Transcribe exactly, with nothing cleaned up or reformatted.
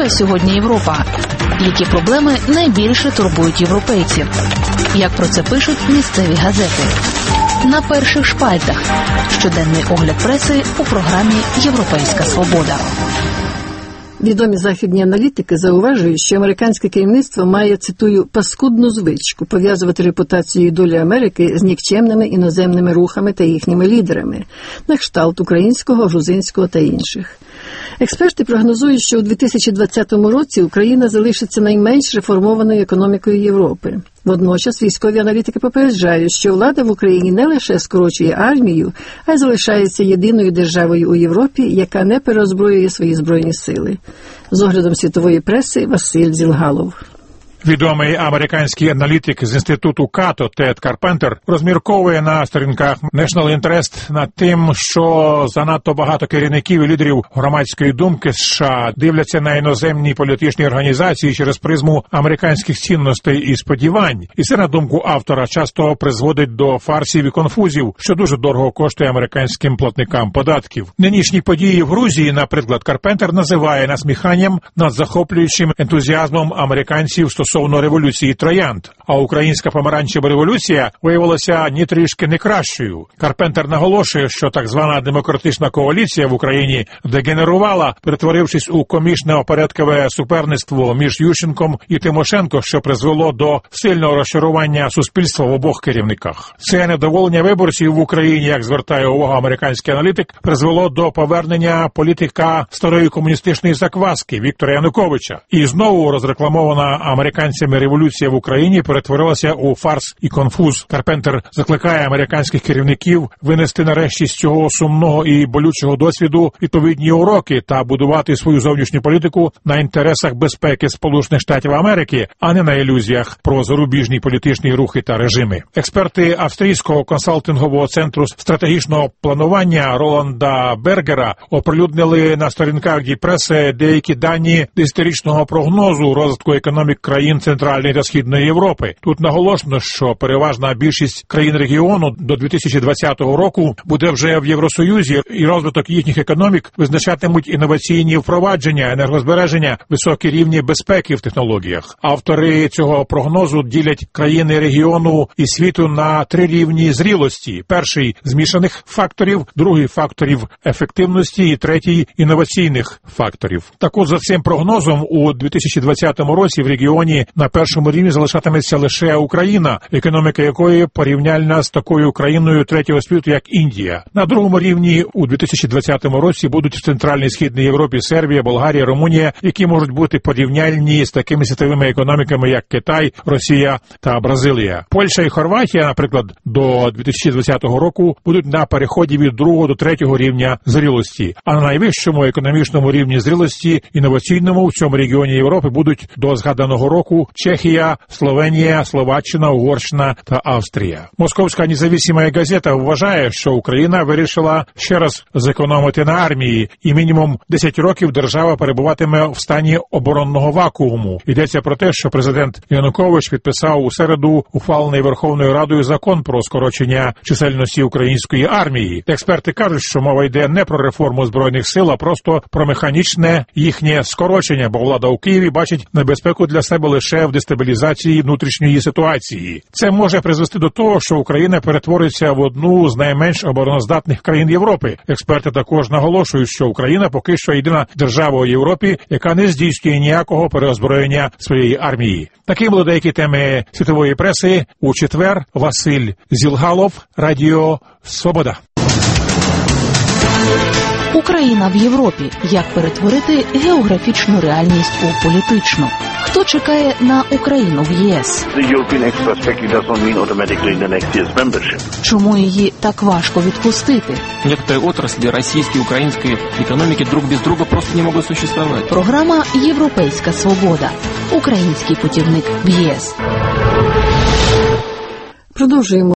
очікує сьогодні Європа? Які проблеми найбільше турбують європейців? Як про це пишуть місцеві газети? На перших шпальтах. Щоденний огляд преси у програмі «Європейська свобода». Відомі західні аналітики зауважують, що американське керівництво має, цитую, «паскудну звичку» пов'язувати репутацію і долю Америки з нікчемними іноземними рухами та їхніми лідерами, на кшталт українського, грузинського та інших. Експерти прогнозують, що у дві тисячі двадцятому році Україна залишиться найменш реформованою економікою Європи. Водночас військові аналітики попереджають, що влада в Україні не лише скорочує армію, а й залишається єдиною державою у Європі, яка не переозброює свої збройні сили. З оглядом світової преси Василь Зілгалов. Відомий американський аналітик з інституту Като Тед Карпентер розмірковує на сторінках National Interest над тим, що занадто багато керівників і лідерів громадської думки США дивляться на іноземні політичні організації через призму американських цінностей і сподівань. І це, на думку автора, часто призводить до фарсів і конфузів, що дуже дорого коштує американським платникам податків. Нинішні події в Грузії, наприклад, Карпентер називає насміханням над захоплюючим ентузіазмом американців стосовно стосовно революції троянд, а українська помаранчева революція виявилася ні трішки не кращою. Карпентер наголошує, що так звана демократична коаліція в Україні дегенерувала, перетворившись у комічне-опорядкове суперництво між Ющенком і Тимошенко, що призвело до сильного розчарування суспільства в обох керівниках. Це недоволення виборців в Україні, як звертає увагу американський аналітик, призвело до повернення політика старої комуністичної закваски Віктора Януковича. І знову розрекламована американська революція в Україні перетворилася у фарс і конфуз. Карпентер закликає американських керівників винести нарешті з цього сумного і болючого досвіду відповідні уроки та будувати свою зовнішню політику на інтересах безпеки Сполучених Штатів Америки, а не на ілюзіях про зарубіжні політичні рухи та режими. Експерти австрійського консалтингового центру стратегічного планування Роланда Бергера оприлюднили на сторінках Діпреси деякі дані десятирічного прогнозу розвитку економік країн Центральної та Східної Європи. Тут наголошено, що переважна більшість країн регіону до дві тисячі двадцятого року буде вже в Євросоюзі, і розвиток їхніх економік визначатимуть інноваційні впровадження, енергозбереження, високі рівні безпеки в технологіях. Автори цього прогнозу ділять країни регіону і світу на три рівні зрілості. Перший – змішаних факторів, другий – факторів ефективності і третій – інноваційних факторів. Так от, за цим прогнозом, у дві тисячі двадцятому році в регіоні на першому рівні залишатиметься лише Україна, економіка якої порівняльна з такою країною третього світу, як Індія. На другому рівні у дві тисячі двадцятому році будуть в Центральній і Східній Європі Сербія, Болгарія, Румунія, які можуть бути порівняльні з такими світовими економіками, як Китай, Росія та Бразилія. Польща і Хорватія, наприклад, до дві тисячі двадцятого року будуть на переході від другого до третього рівня зрілості, а на найвищому економічному рівні зрілості, інноваційному, в цьому регіоні Європи будуть до згаданого року Чехія, Словенія, Словаччина, Угорщина та Австрія. Московська незалежна газета вважає, що Україна вирішила ще раз зекономити на армії, і мінімум десять років держава перебуватиме в стані оборонного вакууму. Йдеться про те, що президент Янукович підписав у середу ухвалений Верховною Радою закон про скорочення чисельності української армії. Експерти кажуть, що мова йде не про реформу Збройних сил, а просто про механічне їхнє скорочення, бо влада у Києві бачить небезпеку для себе лише в дестабілізації внутрішньої ситуації. Це може призвести до того, що Україна перетвориться в одну з найменш обороноздатних країн Європи. Експерти також наголошують, що Україна поки що єдина держава у Європі, яка не здійснює ніякого переозброєння своєї армії. Такі були деякі теми світової преси. У четвер Василь Зілгалов, Радіо Свобода. Україна в Європі. Як перетворити географічну реальність у політичну? Хто чекає на Україну в ЄС? Чому її так важко відпустити? Некоторые отрасли российской и украинской экономики друг без друга просто не могут существовать. Програма «Європейська свобода». Український путівник в ЄС. Продовжуємо